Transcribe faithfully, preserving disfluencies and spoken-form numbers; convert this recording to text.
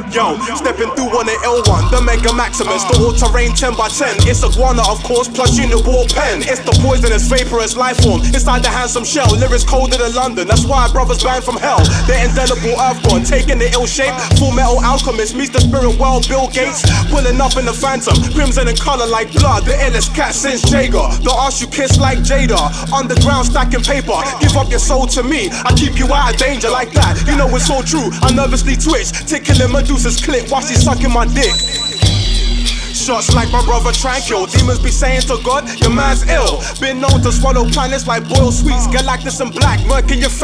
Yo, stepping through on the L one, the Mega Maximus, the all-terrain ten by ten. It's iguana, of course, plus Uniball pen. It's the poisonous, vaporous life form inside the handsome shell. Lyrics colder than London, that's why brothers banned from hell. The indelible earthborn, taking the ill shape. Full metal alchemist meets the spirit world, Bill Gates. Pulling up in the phantom, crimson in color like blood. The illest cat since Jager. The arse you kiss like Jada. Underground stacking paper, give up your soul to me. I keep you out of danger like that. You know it's all true. I nervously twitch, tickling Medusa's clit while she's sucking my dick. Shots like my brother Tranquil. Demons be saying to God, your man's ill. Been known to swallow planets like boiled sweets. Galactus and black, murking your face.